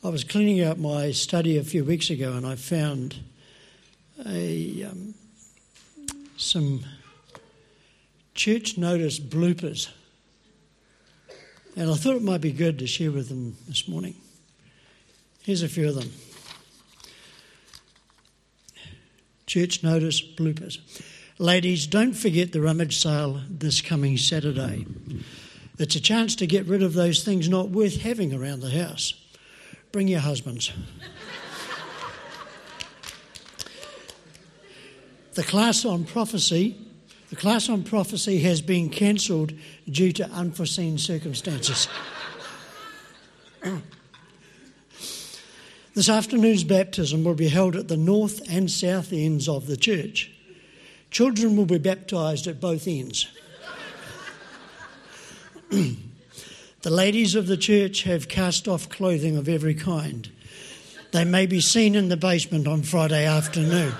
I was cleaning out my study a few weeks ago and I found some church notice bloopers. And I thought it might be good to share with them this morning. Here's a few of them. Church notice bloopers. Ladies, don't forget the rummage sale this coming Saturday. It's a chance to get rid of those things not worth having around the house. Bring your husbands. The class on prophecy has been cancelled due to unforeseen circumstances. This afternoon's baptism will be held at the north and south ends of the church. Children will be baptised at both ends. The ladies of the church have cast off clothing of every kind. They may be seen in the basement on Friday afternoon.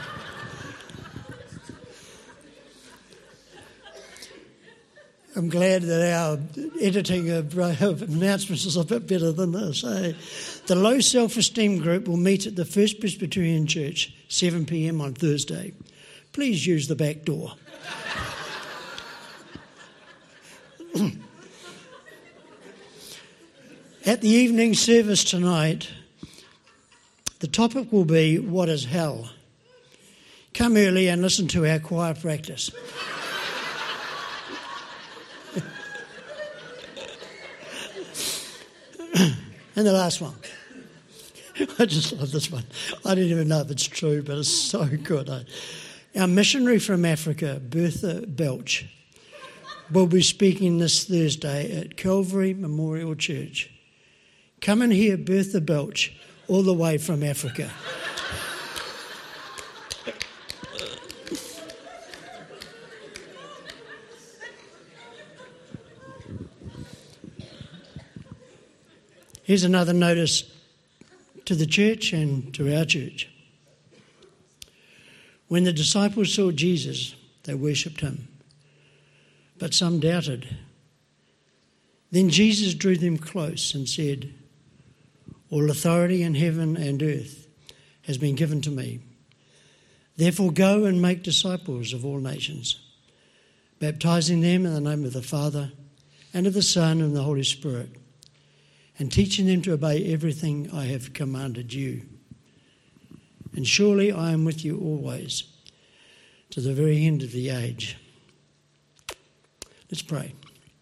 I'm glad that our editing of announcements is a bit better than this. The Low Self-Esteem group will meet at the First Presbyterian Church, 7 p.m. on Thursday. Please use the back door. At the evening service tonight, the topic will be, what is hell? Come early and listen to our choir practice. And the last one. I just love this one. I don't even know if it's true, but it's so good. Our missionary from Africa, Bertha Belch, will be speaking this Thursday at Calvary Memorial Church. Come and hear Bertha Belch all the way from Africa. Here's another notice to the church and to our church. When the disciples saw Jesus, they worshipped him, but some doubted. Then Jesus drew them close and said, all authority in heaven and earth has been given to me. Therefore go and make disciples of all nations, baptizing them in the name of the Father and of the Son and the Holy Spirit, and teaching them to obey everything I have commanded you. And surely I am with you always, to the very end of the age. Let's pray.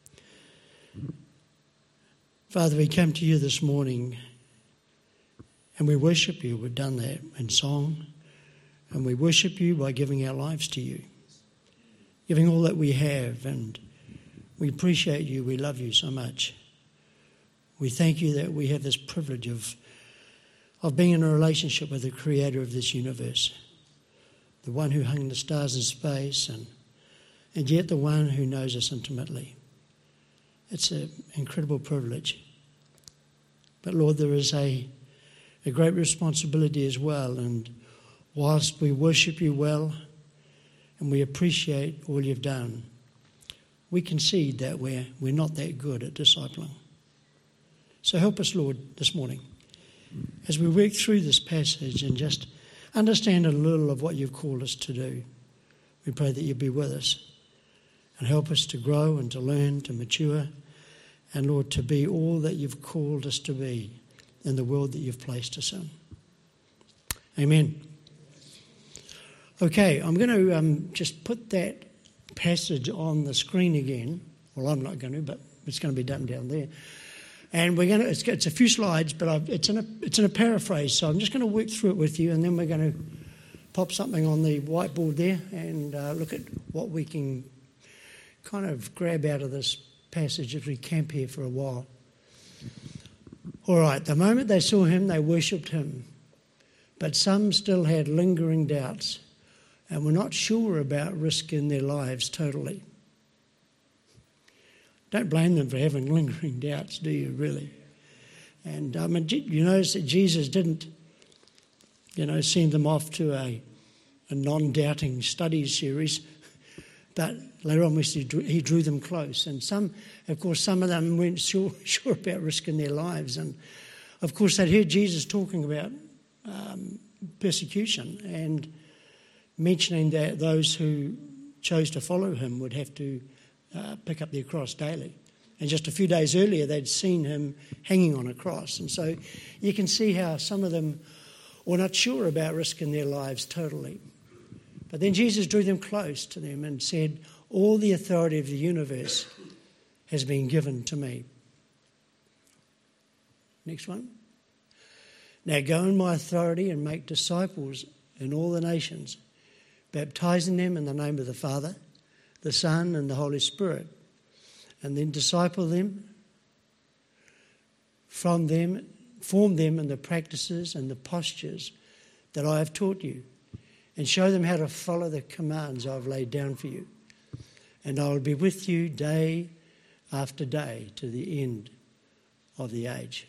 Father, we come to you this morning and we worship you. We've done that in song. And we worship you by giving our lives to you, giving all that we have. And we appreciate you. We love you so much. We thank you that we have this privilege of being in a relationship with the creator of this universe, the one who hung the stars in space, and yet the one who knows us intimately. It's an incredible privilege. But Lord, there is a great responsibility as well, and whilst we worship you well and we appreciate all you've done, we concede that we're not that good at discipling. So help us, Lord, this morning as we work through this passage and just understand a little of what you've called us to do. We pray that you'll be with us and help us to grow and to learn, to mature, and Lord, to be all that you've called us to be in the world that you've placed us in. Amen. Okay, I'm going to just put that passage on the screen again. Well, I'm not going to, but it's going to be done down there. And we're going to, it's a few slides, but it's in a paraphrase, so I'm just going to work through it with you, and then we're going to pop something on the whiteboard there and look at what we can kind of grab out of this passage as we camp here for a while. All right, the moment they saw him, they worshipped him, but some still had lingering doubts and were not sure about risking their lives totally. Don't blame them for having lingering doubts, do you, really? And you notice that Jesus didn't, send them off to a non-doubting studies series, but later on he drew them close. And some of them weren't sure about risking their lives. And Of course, they'd heard Jesus talking about persecution and mentioning that those who chose to follow him would have to pick up their cross daily. And just a few days earlier, they'd seen him hanging on a cross. And so you can see how some of them were not sure about risking their lives totally. But then Jesus drew them close to them and said, all the authority of the universe has been given to me. Next one. Now go in my authority and make disciples in all the nations, baptizing them in the name of the Father, the Son, and the Holy Spirit. And then disciple them, form them in the practices and the postures that I have taught you, and show them how to follow the commands I've laid down for you. And I will be with you day after day to the end of the age.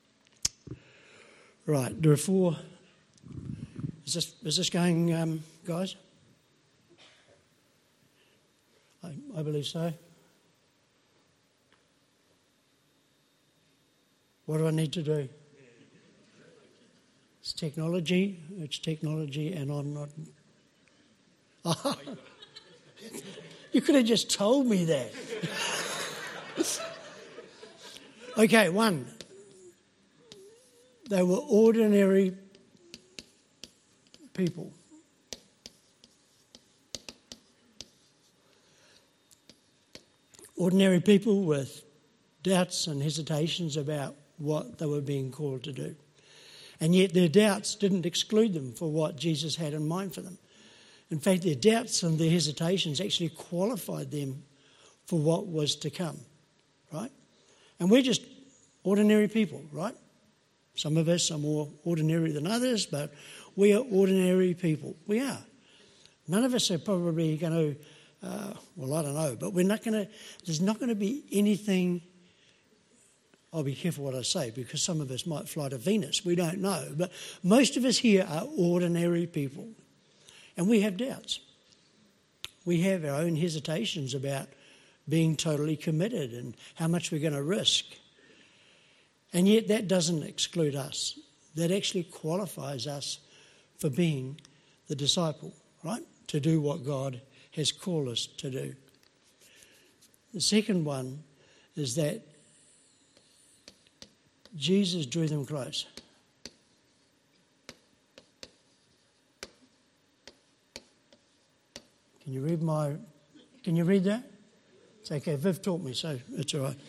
Right, there are 4. Is this going, guys? I believe so. What do I need to do? It's technology, and I'm not. Oh, you could have just told me that. Okay, 1. They were ordinary people. Ordinary people with doubts and hesitations about what they were being called to do. And yet their doubts didn't exclude them for what Jesus had in mind for them. In fact, their doubts and their hesitations actually qualified them for what was to come, right? And we're just ordinary people, right? Some of us are more ordinary than others, but we are ordinary people. We are. None of us are probably going to, I don't know, but there's not going to be anything. I'll be careful what I say because some of us might fly to Venus. We don't know. But most of us here are ordinary people. And we have doubts. We have our own hesitations about being totally committed and how much we're going to risk. And yet that doesn't exclude us. That actually qualifies us for being the disciple, right? To do what God has called us to do. The second one is that Jesus drew them close. Can you read that? It's okay. Viv taught me, so it's all right.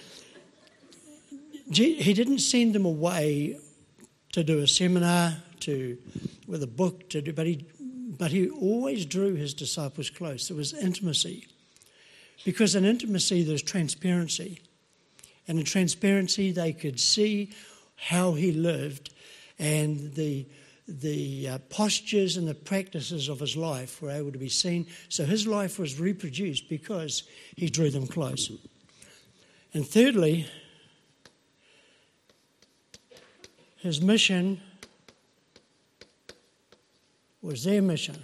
He didn't send them away to do a seminar, with a book to do, but he always drew his disciples close. There was intimacy, because in intimacy there's transparency. And in transparency, they could see how he lived, and the postures and the practices of his life were able to be seen. So his life was reproduced because he drew them close. And thirdly, his mission was their mission.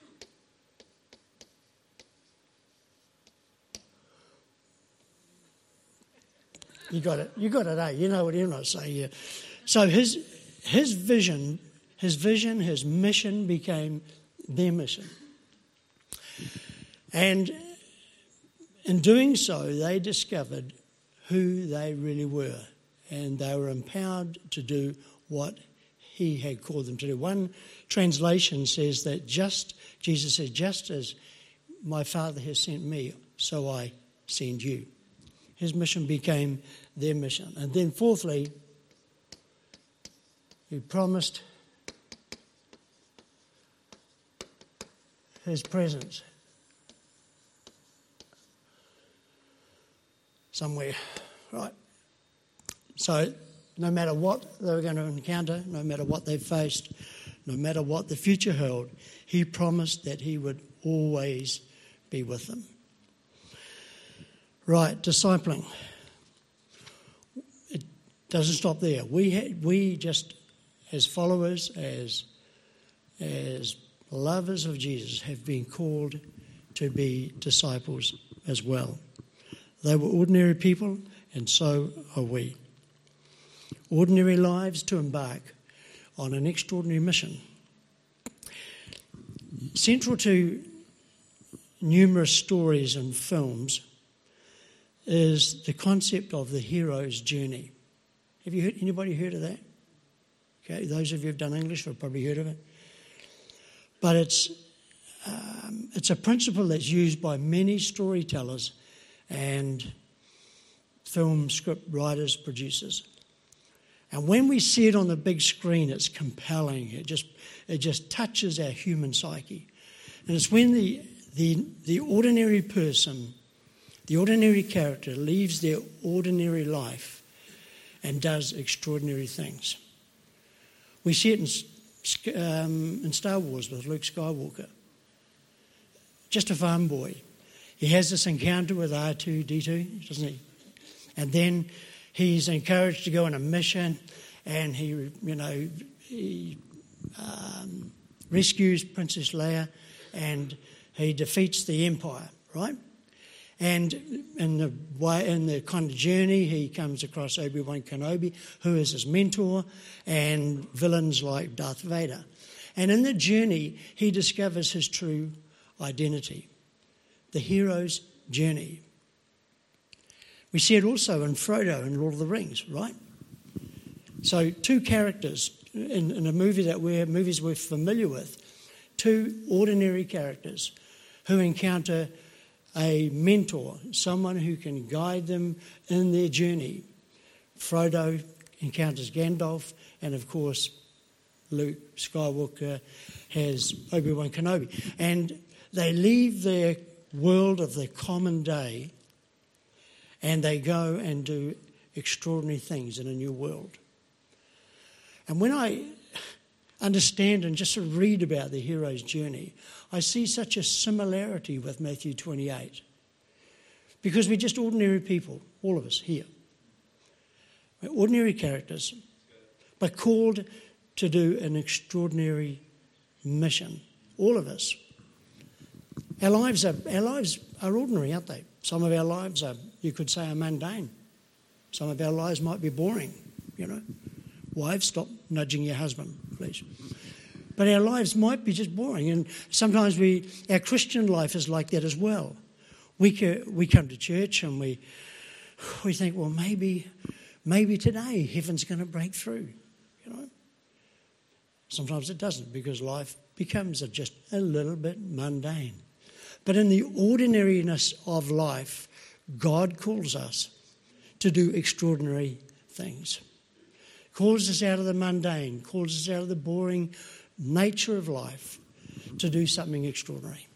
You got it, eh? You know what I'm not saying here. So his vision, his mission became their mission. And in doing so, they discovered who they really were. And they were empowered to do what he had called them to do. One translation says that Jesus said, just as my Father has sent me, so I send you. His mission became their mission. And then fourthly, he promised his presence somewhere, right? So no matter what they were going to encounter, no matter what they faced, no matter what the future held, he promised that he would always be with them. Right, discipling. It doesn't stop there. We just, as followers, as lovers of Jesus, have been called to be disciples as well. They were ordinary people, and so are we. ordinary lives to embark on an extraordinary mission. Central to numerous stories and films is the concept of the hero's journey. Have you heard, anybody heard of that? Okay, those of you who've done English have probably heard of it. But it's a principle that's used by many storytellers and film script writers, producers. And when we see it on the big screen, it's compelling. It just touches our human psyche. And it's when the ordinary person, the ordinary character, leaves their ordinary life and does extraordinary things. We see it in Star Wars with Luke Skywalker. Just a farm boy. He has this encounter with R2-D2, doesn't he? And then he's encouraged to go on a mission, and he rescues Princess Leia, and he defeats the Empire, right? And in the kind of journey, he comes across Obi-Wan Kenobi, who is his mentor, and villains like Darth Vader. And in the journey, he discovers his true identity, the hero's journey. We see it also in Frodo in Lord of the Rings, right? So two characters in a movies we're familiar with, two ordinary characters who encounter a mentor, someone who can guide them in their journey. Frodo encounters Gandalf, and of course Luke Skywalker has Obi-Wan Kenobi. And they leave their world of the common day and they go and do extraordinary things in a new world. And when I understand and just read about the hero's journey, I see such a similarity with Matthew 28. Because we're just ordinary people, all of us here. We're ordinary characters, but called to do an extraordinary mission. All of us. Our lives are ordinary, aren't they? Some of our lives are, you could say, are mundane. Some of our lives might be boring, you know. Wives, stop nudging your husband, please. But our lives might be just boring, and sometimes our Christian life is like that as well. We come to church and we think, well, maybe today heaven's going to break through, you know. Sometimes it doesn't, because life becomes just a little bit mundane. But in the ordinariness of life, God calls us to do extraordinary things. Calls us out of the mundane, calls us out of the boring nature of life to do something extraordinary.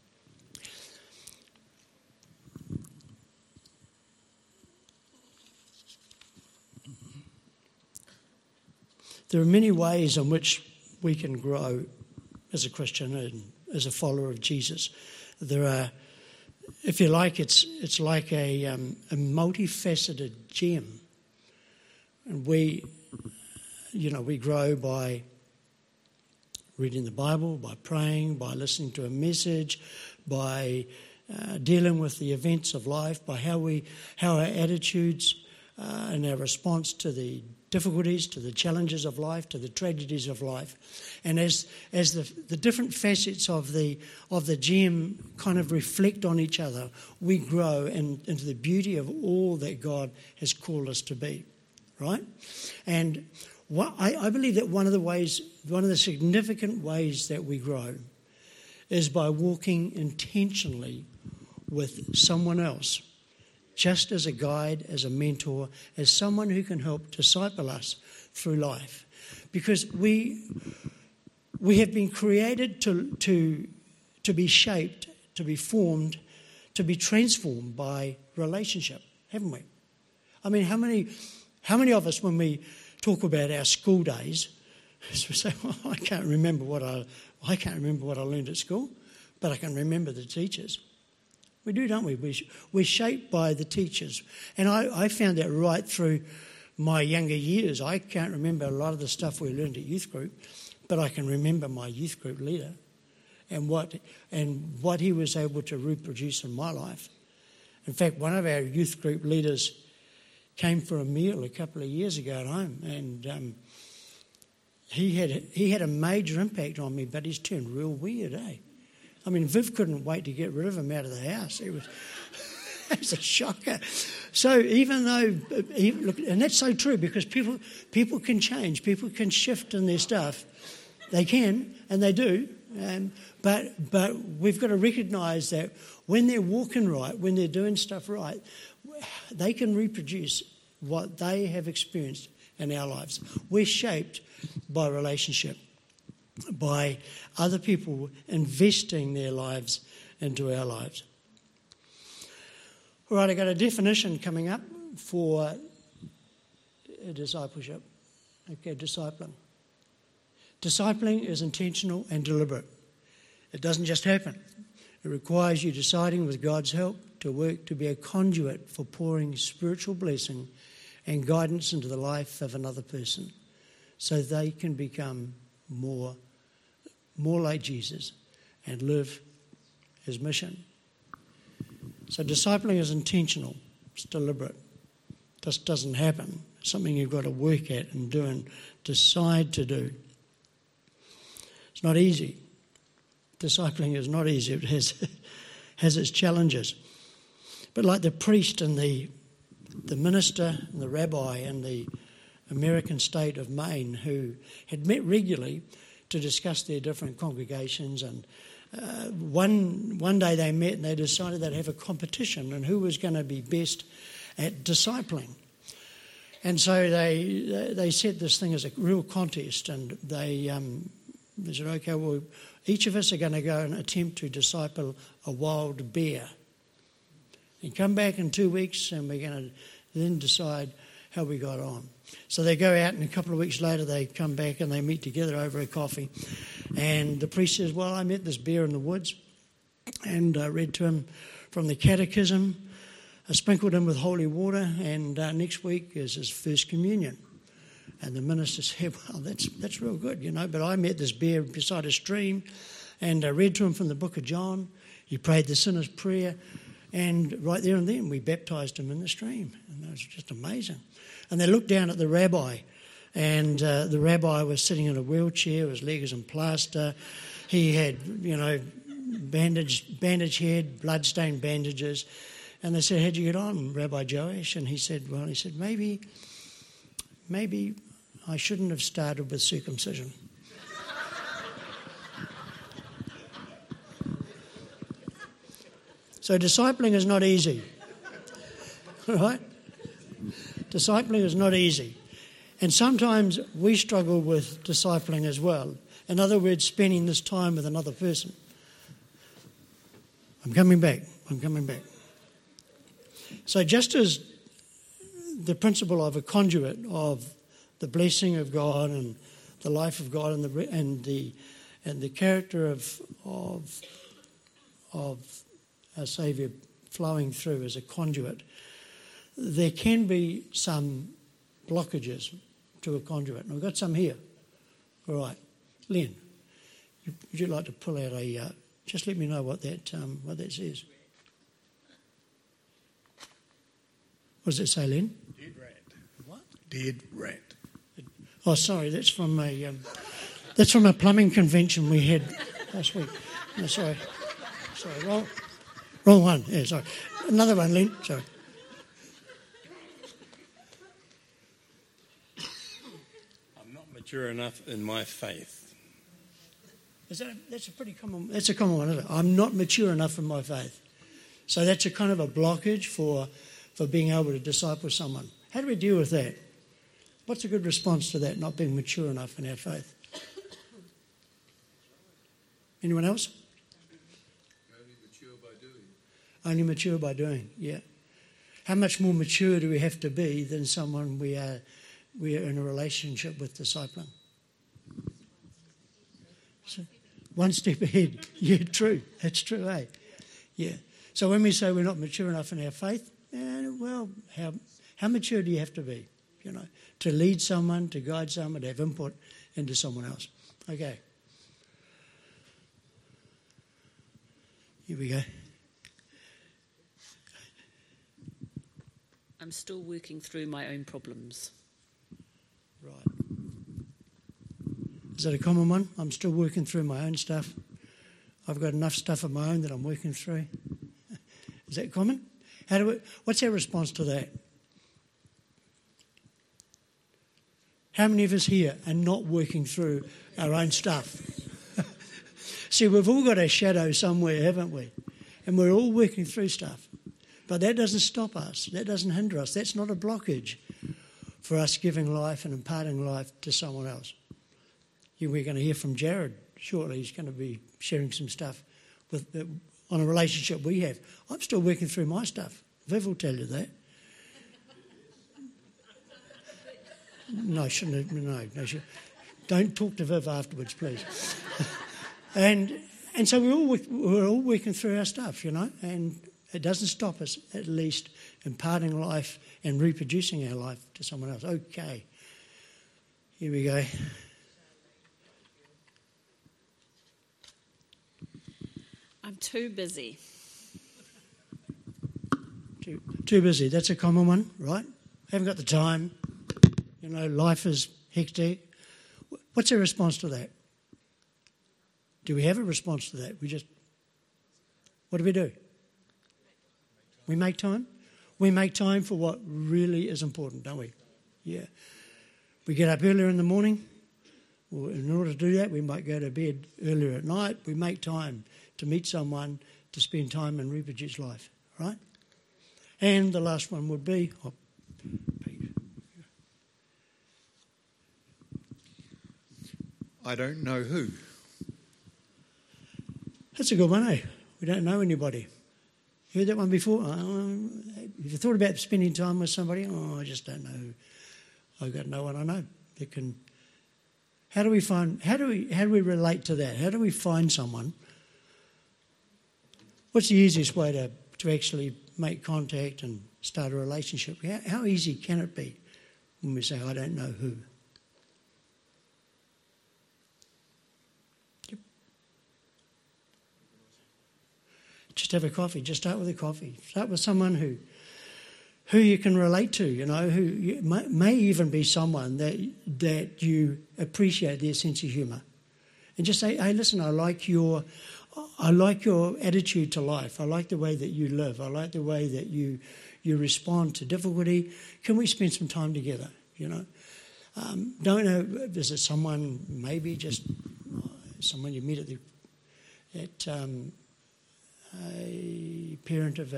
There are many ways in which we can grow as a Christian and as a follower of Jesus. There are, if you like, it's like a multifaceted gem. And we grow by reading the Bible, by praying, by listening to a message, by dealing with the events of life, by how our attitudes and our response to the difficulties, to the challenges of life, to the tragedies of life. And as the different facets of the gem kind of reflect on each other, we grow into the beauty of all that God has called us to be, right? And I believe that one of the significant ways that we grow is by walking intentionally with someone else, just as a guide, as a mentor, as someone who can help disciple us through life. Because we have been created to be shaped, to be formed, to be transformed by relationship, haven't we? I mean, how many of us, when we talk about our school days, we say, well, I can't remember what I learned at school, but I can remember the teachers. We do, don't we? We're shaped by the teachers. And I found that right through my younger years. I can't remember a lot of the stuff we learned at youth group, but I can remember my youth group leader and what he was able to reproduce in my life. In fact, one of our youth group leaders came for a meal a couple of years ago at home, and he had a major impact on me, but he's turned real weird, eh? I mean, Viv couldn't wait to get rid of him out of the house. It was a shocker. So even though, look, and that's so true, because people can change, people can shift in their stuff. They can, and they do. But we've got to recognise that when they're walking right, when they're doing stuff right, they can reproduce what they have experienced in our lives. We're shaped by relationship, by other people investing their lives into our lives. All right, I've got a definition coming up for discipleship. Okay, discipling. Discipling is intentional and deliberate. It doesn't just happen. It requires you deciding with God's help to work to be a conduit for pouring spiritual blessing and guidance into the life of another person so they can become more like Jesus and live his mission. So discipling is intentional. It's deliberate. It just doesn't happen. It's something you've got to work at and do and decide to do. It's not easy. Discipling is not easy. It has its challenges. But like the priest and the minister and the rabbi in the American state of Maine, who had met regularly to discuss their different congregations, and one day they met and they decided they'd have a competition and who was going to be best at discipling. And so they set this thing as a real contest, and they said, okay, well, each of us are going to go and attempt to disciple a wild bear. And come back in 2 weeks and we're going to then decide how we got on. So they go out, and a couple of weeks later they come back and they meet together over a coffee. And the priest says, well, I met this bear in the woods and read to him from the catechism, sprinkled him with holy water, and next week is his first communion. And the minister said, well, that's real good, but I met this bear beside a stream and read to him from the book of John. He prayed the sinner's prayer, and right there and then we baptised him in the stream. And it was just amazing. And they looked down at the rabbi, and the rabbi was sitting in a wheelchair, his leg was in plaster. He had, bandaged head, blood-stained bandages. And they said, how'd you get on, Rabbi Joash? And he said, maybe I shouldn't have started with circumcision. So discipling is not easy. All right? Discipling is not easy. And sometimes we struggle with discipling as well. In other words, spending this time with another person. I'm coming back. So just as the principle of a conduit of the blessing of God and the life of God and the character of our Saviour flowing through as a conduit, there can be some blockages to a conduit. And we've got some here. All right. Len, would you like to pull out just let me know what that says. What does it say, Len? Dead rat. What? Dead rat. Oh, sorry, that's from a plumbing convention we had last week. No, sorry, wrong one. Yeah, sorry. Another one, Len. Sorry. I'm not mature enough in my faith. That's a common one, isn't it? I'm not mature enough in my faith. So that's a kind of a blockage for being able to disciple someone. How do we deal with that? What's a good response to that, not being mature enough in our faith? Anyone else? Only mature by doing. Only mature by doing, yeah. How much more mature do we have to be than someone we are in a relationship with discipling? So, one step ahead. Yeah, true. That's true, eh? Yeah. So when we say we're not mature enough in our faith, well, how mature do you have to be, to lead someone, to guide someone, to have input into someone else? Okay. Here we go. I'm still working through my own problems. Right. Is that a common one? I'm still working through my own stuff. I've got enough stuff of my own that I'm working through. Is that common? What's our response to that? How many of us here are not working through our own stuff? See, we've all got a shadow somewhere, haven't we? And we're all working through stuff. But that doesn't stop us. That doesn't hinder us. That's not a blockage for us giving life and imparting life to someone else. We're going to hear from Jared shortly. He's going to be sharing some stuff on a relationship we have. I'm still working through my stuff. Viv will tell you that. No, shouldn't have, no. Don't talk to Viv afterwards, please. and so we're all working through our stuff, and it doesn't stop us, at least, imparting life and reproducing our life to someone else. Okay, here we go. I'm too busy. Too busy. That's a common one, right? Haven't got the time. Life is hectic. What's our response to that? Do we have a response to that? What do we do? We make time. We make time for what really is important, don't we? Yeah. We get up earlier in the morning. Well, in order to do that, we might go to bed earlier at night. We make time to meet someone, to spend time and reproduce life, right? And the last one would be... I don't know who. That's a good one, eh? We don't know anybody. You heard that one before? Have you thought about spending time with somebody? Oh, I just don't know who. I've got no one I know that can... How do we relate to that? How do we find someone? What's the easiest way to actually make contact and start a relationship? How easy can it be when we say, I don't know who? Yep. Just have a coffee. Just start with a coffee. Start with someone who you can relate to, who may even be someone that you appreciate their sense of humour. And just say, hey, listen, I like your attitude to life. I like the way that you live. I like the way that you respond to difficulty. Can we spend some time together, Don't know, is it someone, maybe just someone you met at a parent of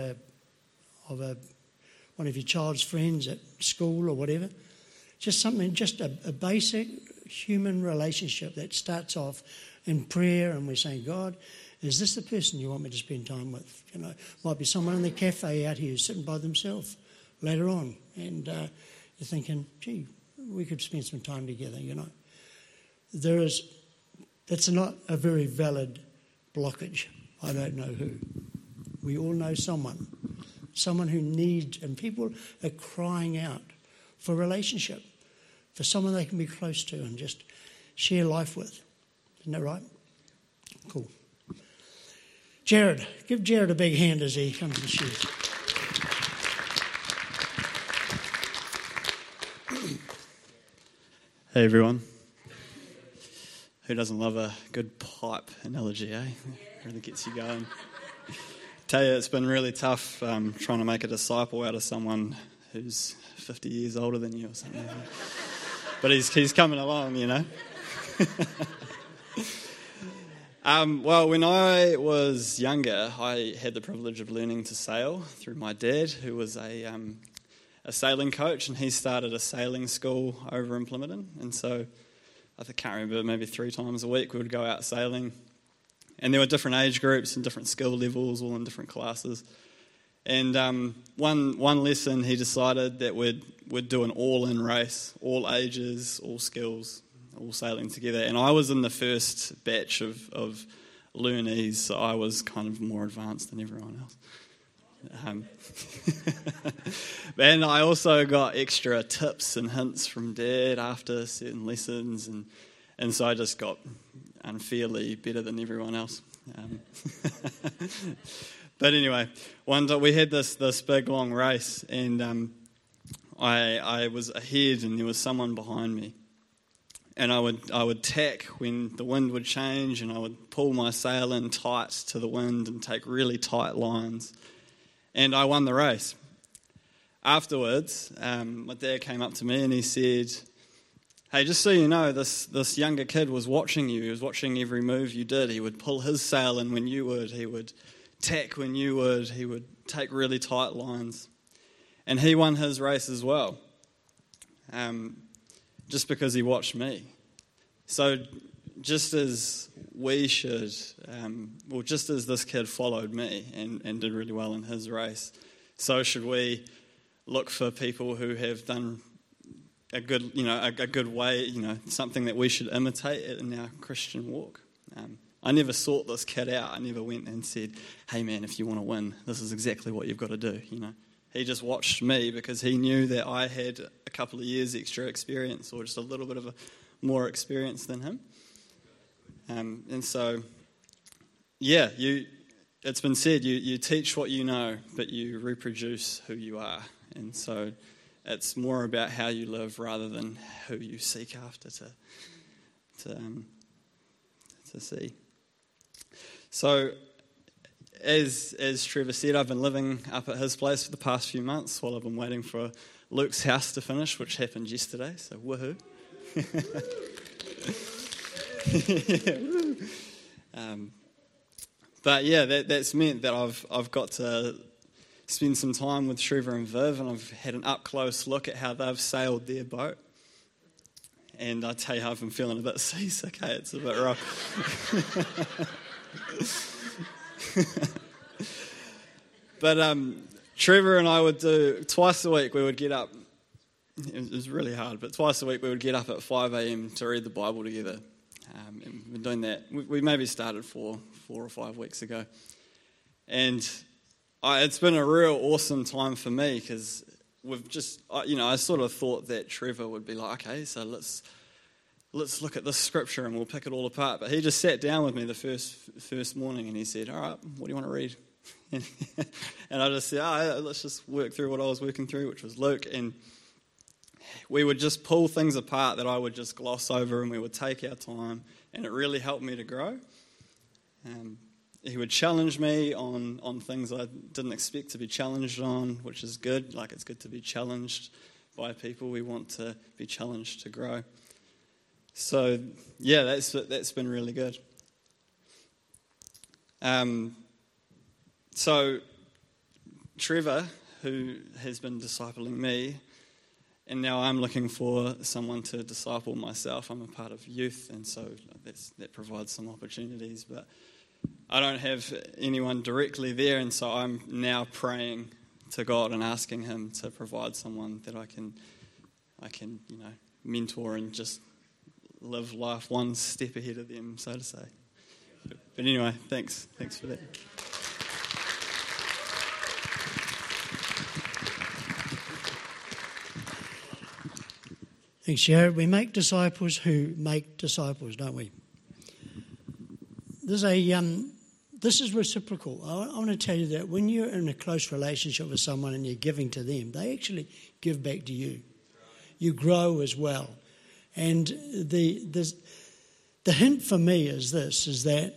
one of your child's friends at school or whatever. Just a basic human relationship that starts off in prayer, and we're saying, God, is this the person you want me to spend time with? Might be someone in the cafe out here sitting by themselves later on, and you're thinking, gee, we could spend some time together, That's not a very valid blockage. I don't know who. We all know someone who needs, and people are crying out for relationship, for someone they can be close to and just share life with. Isn't that right? Cool. Jared, give Jared a big hand as he comes and shares. Hey everyone. Who doesn't love a good pipe analogy, eh? Really gets you going. Tell you, it's been really tough trying to make a disciple out of someone who's 50 years older than you or something. But he's coming along, Well, when I was younger, I had the privilege of learning to sail through my dad, who was a sailing coach, and he started a sailing school over in Plymouton. And so I can't remember, maybe 3 times a week we would go out sailing. And there were different age groups and different skill levels, all in different classes. And one lesson he decided that we'd do an all-in race, all ages, all skills, all sailing together. And I was in the first batch of learnees, so I was kind of more advanced than everyone else. And I also got extra tips and hints from Dad after certain lessons, and so I just got unfairly better than everyone else. But anyway, one day we had this big long race, and I was ahead and there was someone behind me. And I would tack when the wind would change, and I would pull my sail in tight to the wind and take really tight lines. And I won the race. Afterwards, my dad came up to me and he said, "Hey, just so you know, this younger kid was watching you. He was watching every move you did. He would pull his sail in when you would. He would tack when you would. He would take really tight lines." And he won his race as well. Just because he watched me. So just as we should, just as this kid followed me and did really well in his race, so should we look for people who have done a good way, something that we should imitate in our Christian walk. I never sought this kid out. I never went and said, "Hey man, if you want to win, this is exactly what you've got to do," He just watched me because he knew that I had a couple of years extra experience, or just a little bit of a more experience than him. And so, it's been said, you teach what you know, but you reproduce who you are. And so it's more about how you live rather than who you seek after to see. So, as Trevor said, I've been living up at his place for the past few months while I've been waiting for Luke's house to finish, which happened yesterday, so woohoo. But yeah, that's meant that I've got to spend some time with Trevor and Viv, and I've had an up-close look at how they've sailed their boat. And I tell you, I've been feeling a bit seasick, it's a bit rough. But Trevor and I would do, twice a week we would get up, it was really hard, but twice a week we would get up at 5 a.m. to read the Bible together. And we've been doing that, we maybe started 4 or 5 weeks ago. And it's been a real awesome time for me because we've just, I sort of thought that Trevor would be like, okay, so let's look at this scripture and we'll pick it all apart. But he just sat down with me the first morning and he said, all right, what do you want to read? And I just said, let's just work through what I was working through, which was Luke. And we would just pull things apart that I would just gloss over, and we would take our time, and it really helped me to grow. He would challenge me on things I didn't expect to be challenged on, which is good. Like, it's good to be challenged by people. We want to be challenged to grow. So, yeah, that's been really good. So, Trevor, who has been discipling me, and now I'm looking for someone to disciple myself. I'm a part of youth, and so that provides some opportunities. But I don't have anyone directly there, and so I'm now praying to God and asking Him to provide someone that I can mentor and just live life one step ahead of them, so to say. But anyway, thanks for that. Thanks, Jared. We make disciples who make disciples, don't we? This is reciprocal. I want to tell you that when you're in a close relationship with someone and you're giving to them, they actually give back to you. You grow as well. And the hint for me is that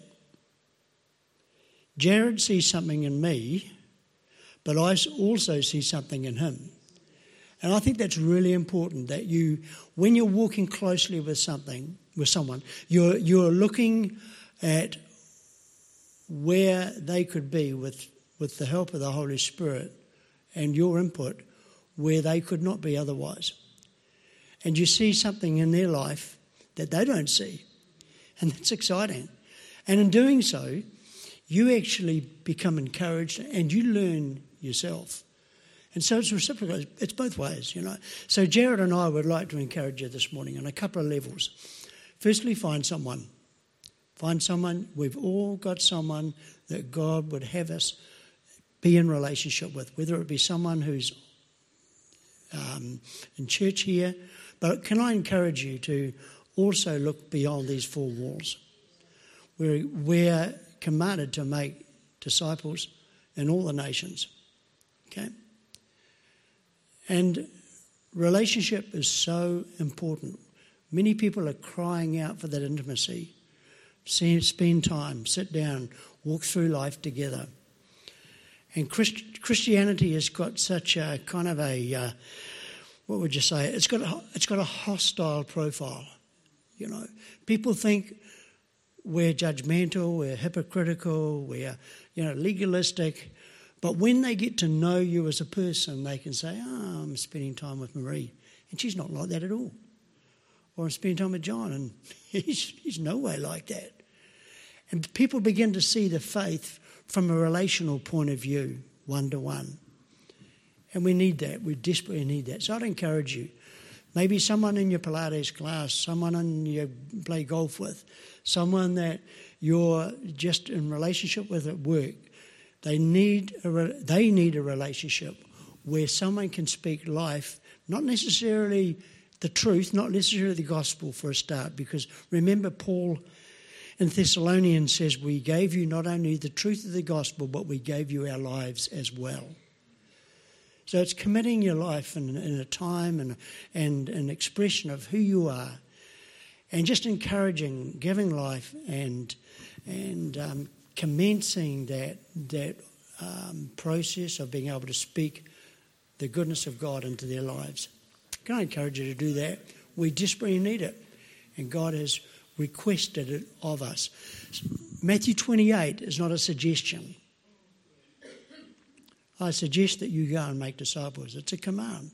Jared sees something in me, but I also see something in him. And I think that's really important, that when you're walking closely with someone, you're looking at where they could be with the help of the Holy Spirit and your input, where they could not be otherwise. And you see something in their life that they don't see. And that's exciting. And in doing so, you actually become encouraged and you learn yourself. And so it's reciprocal. It's both ways, So Jared and I would like to encourage you this morning on a couple of levels. Firstly, find someone. Find someone. We've all got someone that God would have us be in relationship with, whether it be someone who's in church here. But can I encourage you to also look beyond these four walls? We're commanded to make disciples in all the nations. Okay? And relationship is so important. Many people are crying out for that intimacy. Spend time, sit down, walk through life together. And Christianity has got such a kind of a, what would you say? It's got a hostile profile. You know, people think we're judgmental, we're hypocritical, we're legalistic. But when they get to know you as a person, they can say, "Oh, I'm spending time with Marie, and she's not like that at all." Or I'm spending time with John, and he's no way like that. And people begin to see the faith from a relational point of view, one-to-one. And we need that. We desperately need that. So I'd encourage you. Maybe someone in your Pilates class, someone you play golf with, someone that you're just in relationship with at work. They need a relationship where someone can speak life, not necessarily the truth, not necessarily the gospel for a start. Because remember, Paul in Thessalonians says, we gave you not only the truth of the gospel, but we gave you our lives as well. So it's committing your life in a time and an expression of who you are, and just encouraging, giving life and commencing that process of being able to speak the goodness of God into their lives. Can I encourage you to do that? We desperately need it, and God has requested it of us. Matthew 28 is not a suggestion. I suggest that you go and make disciples. It's a command.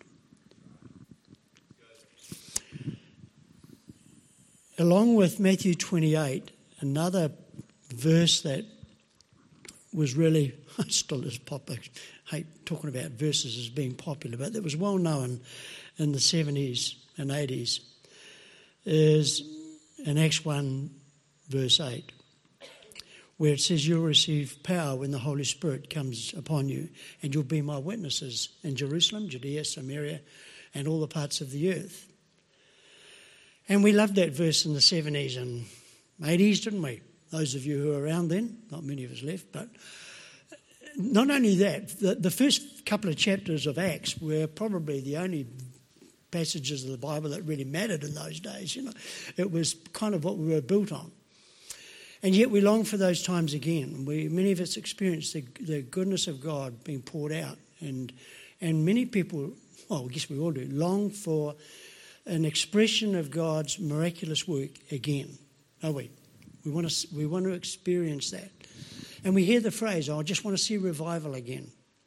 Along with Matthew 28, another verse that was really, still is popular. I hate talking about verses as being popular, but that was well known in the 70s and 80s, is in Acts 1 verse 8, where it says you'll receive power when the Holy Spirit comes upon you, and you'll be my witnesses in Jerusalem, Judea, Samaria, and all the parts of the earth. And we loved that verse in the 70s and 80s, didn't we? Those of you who were around then, not many of us left, but not only that, the first couple of chapters of Acts were probably the only passages of the Bible that really mattered in those days. You know, it was kind of what we were built on. And yet we long for those times again. Many of us experience the goodness of God being poured out. And many people, well, I guess we all do, long for an expression of God's miraculous work again, don't we? We want to experience that. And we hear the phrase, I just want to see revival again.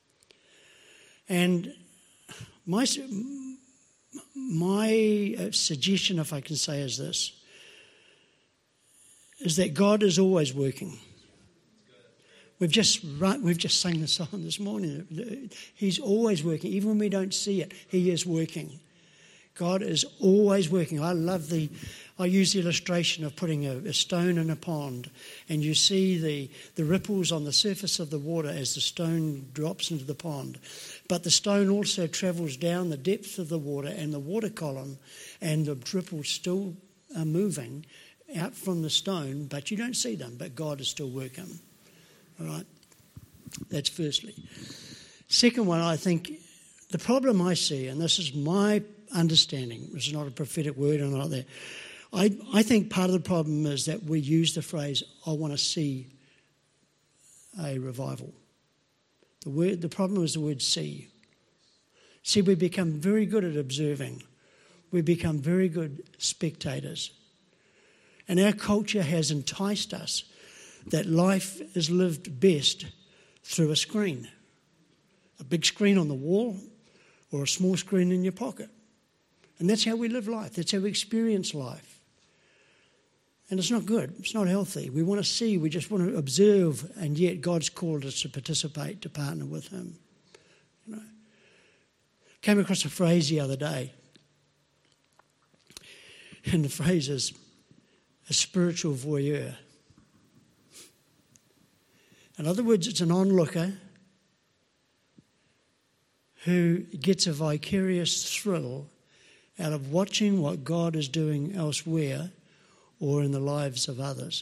And my suggestion, if I can say, is this, is that God is always working. We've just sang the song this morning. He's always working. Even when we don't see it, He is working. God is always working. I use the illustration of putting a stone in a pond, and you see the ripples on the surface of the water as the stone drops into the pond. But the stone also travels down the depth of the water, and the water column and the ripples still are moving out from the stone, but you don't see them, but God is still working. All right? That's firstly. Second one, I think the problem I see, and this is my understanding, this is not a prophetic word or not that, I think part of the problem is that we use the phrase, I want to see a revival. The problem is the word see. See, we become very good at observing. We become very good spectators. And our culture has enticed us that life is lived best through a screen. A big screen on the wall or a small screen in your pocket. And that's how we live life. That's how we experience life. And it's not good. It's not healthy. We want to see. We just want to observe. And yet God's called us to participate, to partner with Him. You know. Came across a phrase the other day. And the phrase is a spiritual voyeur. In other words, it's an onlooker who gets a vicarious thrill out of watching what God is doing elsewhere or in the lives of others.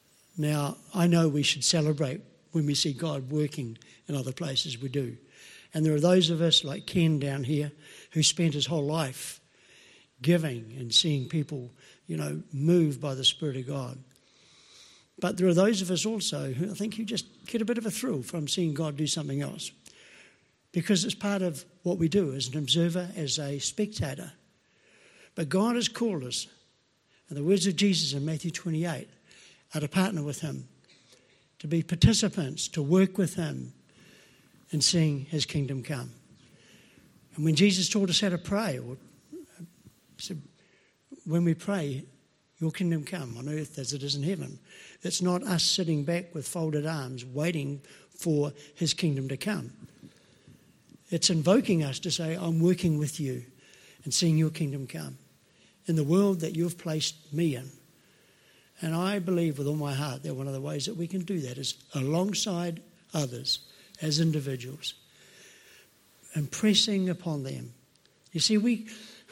Now, I know we should celebrate when we see God working in other places, we do. And there are those of us like Ken down here who spent his whole life giving and seeing people, moved by the Spirit of God. But there are those of us also who I think you just get a bit of a thrill from seeing God do something else, because it's part of what we do as an observer, as a spectator. But God has called us, and the words of Jesus in Matthew 28 are to partner with him, to be participants, to work with him in seeing his kingdom come. And when Jesus taught us how to pray, he said, when we pray, your kingdom come on earth as it is in heaven. It's not us sitting back with folded arms waiting for his kingdom to come. It's invoking us to say, I'm working with you and seeing your kingdom come in the world that you've placed me in. And I believe with all my heart that one of the ways that we can do that is alongside others as individuals, impressing upon them. You see, we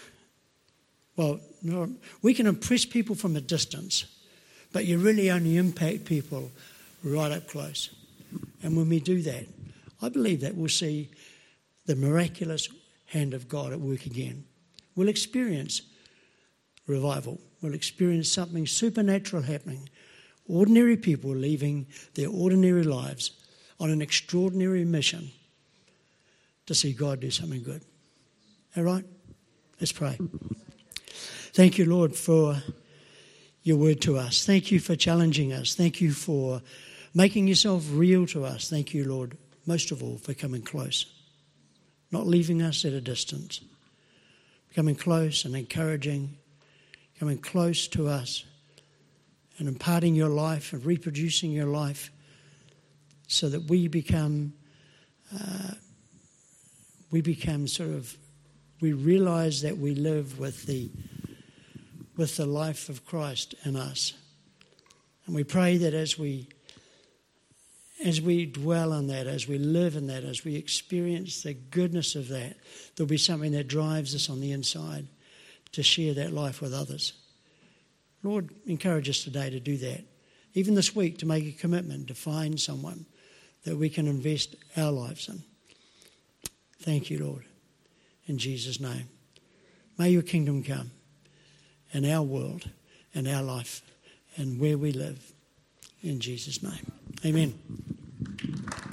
can impress people from a distance, but you really only impact people right up close. And when we do that, I believe that we'll see the miraculous hand of God at work again. We'll experience revival. We'll experience something supernatural happening. Ordinary people leaving their ordinary lives on an extraordinary mission to see God do something good. All right? Let's pray. Thank you, Lord, for your word to us. Thank you for challenging us. Thank you for making yourself real to us. Thank you, Lord, most of all, for coming close, not leaving us at a distance, coming close and encouraging, coming close to us and imparting your life and reproducing your life so that we become we realize that we live with the life of Christ in us. And we pray that as we dwell on that, as we live in that, as we experience the goodness of that, there'll be something that drives us on the inside to share that life with others. Lord, encourage us today to do that. Even this week, to make a commitment to find someone that we can invest our lives in. Thank you, Lord. In Jesus' name. May your kingdom come in our world, in our life, and where we live. In Jesus' name. Amen.